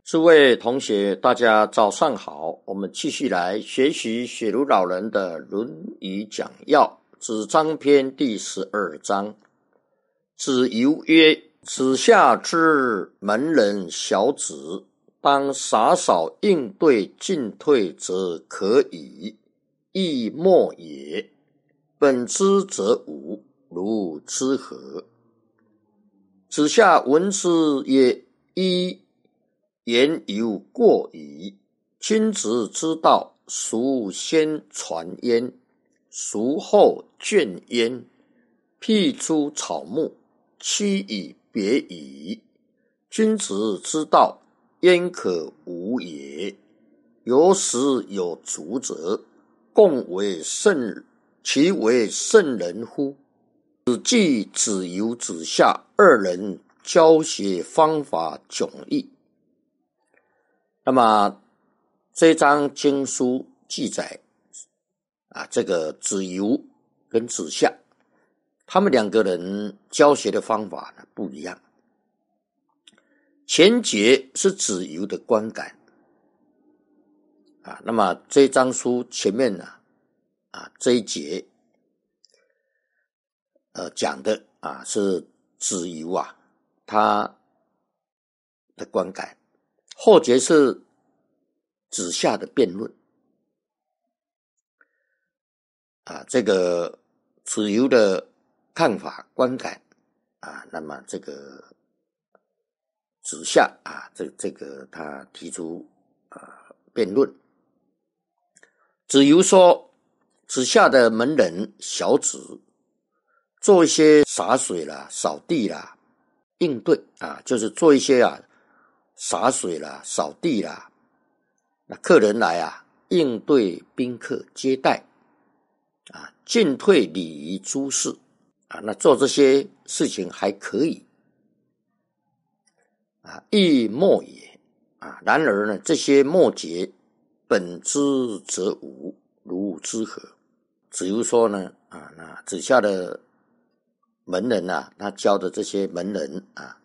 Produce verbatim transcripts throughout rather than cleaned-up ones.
诸位同学，大家早上好，我们继续来学习雪庐老人的《论语讲要》子张篇第十二章。子游曰：子夏之门人小子，当洒扫应对进退则可矣，亦莫也。本之则无，如之何？子夏闻之曰：一言犹过矣。君子之道，孰先传焉？孰后倦焉？辟出草木，趋以别矣。君子之道，焉可无也？有始有足者，共为圣，其为圣人乎？子季、子游、子夏二人教学方法迥异。那么这章经书记载啊，这个子游跟子夏他们两个人教学的方法呢不一样。前节是子游的观感啊，那么这章书前面呢啊这一节呃讲的啊是子游啊他的观感，后节是子夏的辩论啊，这个子游的看法观感啊，那么这个子夏啊，这这个他提出啊辩论。子游说，子夏的门人小子做一些洒水啦、扫地啦、应对啊，就是做一些啊洒水啦、扫地啦，那客人来啊，应对宾客接待啊，进退礼仪诸事啊，那做这些事情还可以啊，亦莫也啊。然而呢，这些末节本之则无，如之何？子游说呢啊，那子夏的门人啊，他教的这些门人啊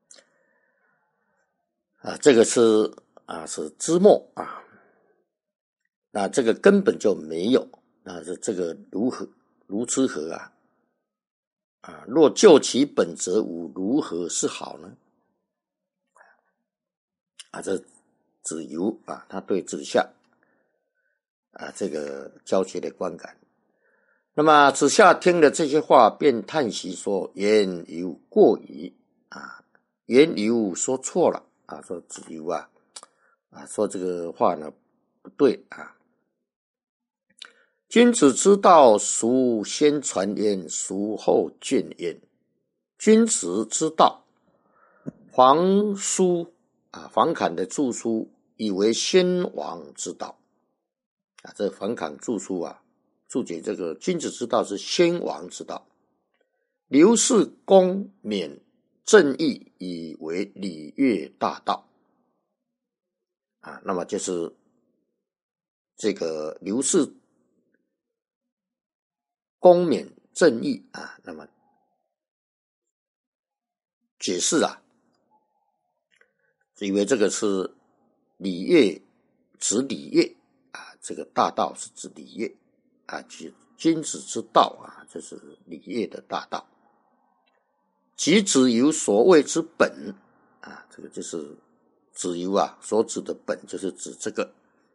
啊，这个是啊是之末啊，那这个根本就没有，那是这个如何如之何啊？啊，若就其本则无，如何是好呢？啊，这子游啊，他对子夏啊这个教学的观感。那么子夏听了这些话，便叹息说：“言犹过矣啊！言犹说错了啊！说子游啊啊，说这个话呢不对啊。君子之道，孰先传焉？孰后倦焉？君子之道，黄书啊，黄侃的著书以为先王之道啊，这黄侃著书啊。”注解这个君子之道是先王之道，刘氏公冕正义以为礼乐大道啊，那么就是这个刘氏公冕正义啊，那么解释啊，以为这个是礼乐，指礼乐啊，这个大道是指礼乐。啊，君子之道啊，这是礼乐的大道。即子游所谓之本啊，这个就是子游啊所指的本，就是指这个。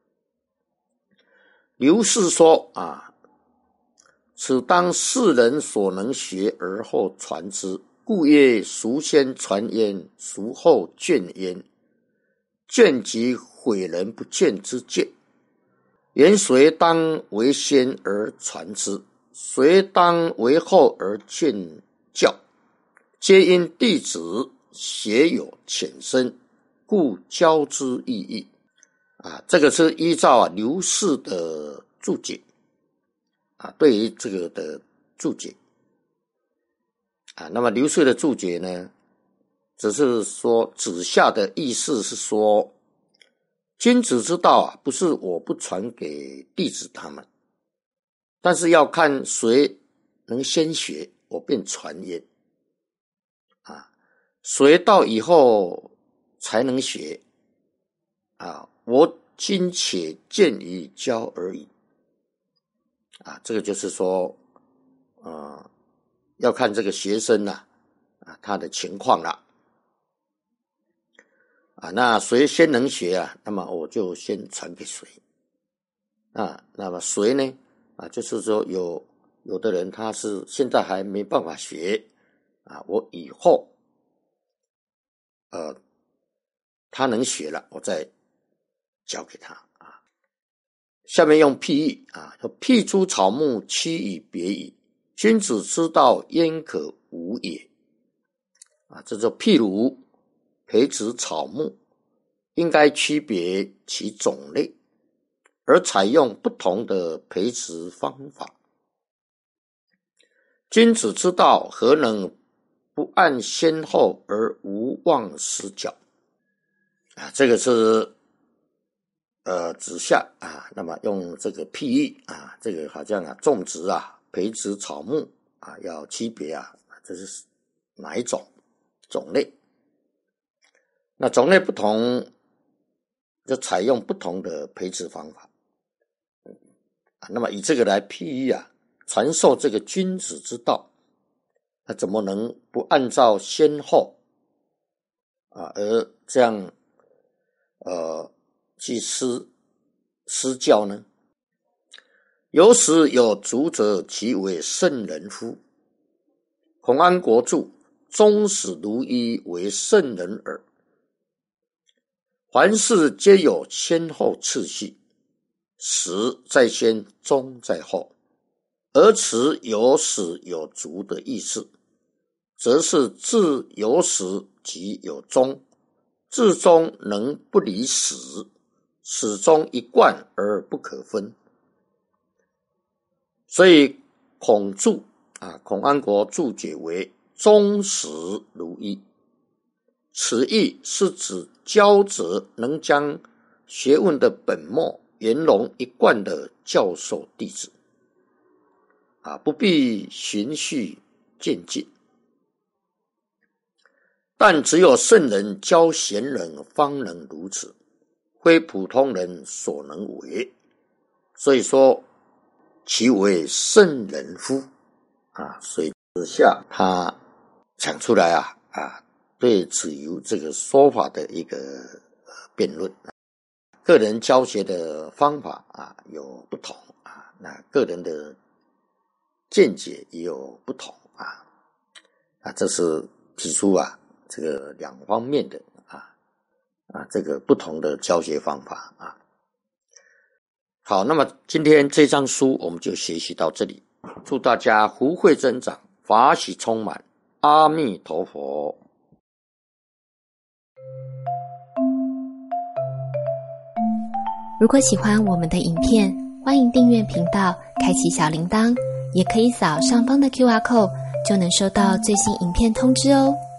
刘氏说啊，此当世人所能学而后传之，故曰孰先传焉？孰后倦焉？倦即毁人不倦之倦。言谁当为先而传之？谁当为后而劝教？皆因弟子学有浅深，故教之意义。啊，这个是依照啊刘氏的注解啊，对于这个的注解啊，那么刘氏的注解呢，只是说子夏的意思是说。君子之道啊，不是我不传给弟子他们，但是要看谁能先学，我便传焉啊。谁到以后才能学啊，我今且见于教而已。啊，这个就是说，呃，要看这个学生呐、啊，啊，他的情况啦。啊，那谁先能学啊？那么我就先传给谁。啊，那么谁呢？啊，就是说有有的人他是现在还没办法学，啊，我以后，呃，他能学了，我再教给他啊。下面用譬喻啊，说譬诸草木，其以别矣。君子之道，焉可无也？啊，这就譬如培植草木，应该区别其种类，而采用不同的培植方法。君子之道，何能不按先后而无忘失教？啊，这个是呃指下啊，那么用这个譬喻啊，这个好像啊种植啊培植草木啊要区别啊，这是哪一种种类？那种类不同，就采用不同的培植方法。啊，那么以这个来譬喻啊，传授这个君子之道，那怎么能不按照先后啊而这样呃去施施教呢？有时有足者，其为圣人乎？孔安国注：终始如一，为圣人耳。凡事皆有先后次序，始在先，终在后，而此有始有足的意思，则是自有始即有终，至终能不离始，始终一贯而不可分。所以孔注啊，孔安国注解为终始如一。此意是指教者能将学问的本末圆融一贯的教授弟子，啊，不必循序渐进。但只有圣人教贤人方能如此，非普通人所能为。所以说，其为圣人乎？啊，所以之下他讲出来啊啊。对子游这个说法的一个辩论，个人教学的方法啊有不同啊，那个人的见解也有不同啊，啊，这是提出啊这个两方面的啊啊这个不同的教学方法啊。好，那么今天这章书我们就学习到这里，祝大家福慧增长，法喜充满，阿弥陀佛。 如果喜欢我们的影片，欢迎订阅频道，开启小铃铛，也可以扫上方的 Q R code， 就能收到最新影片通知哦。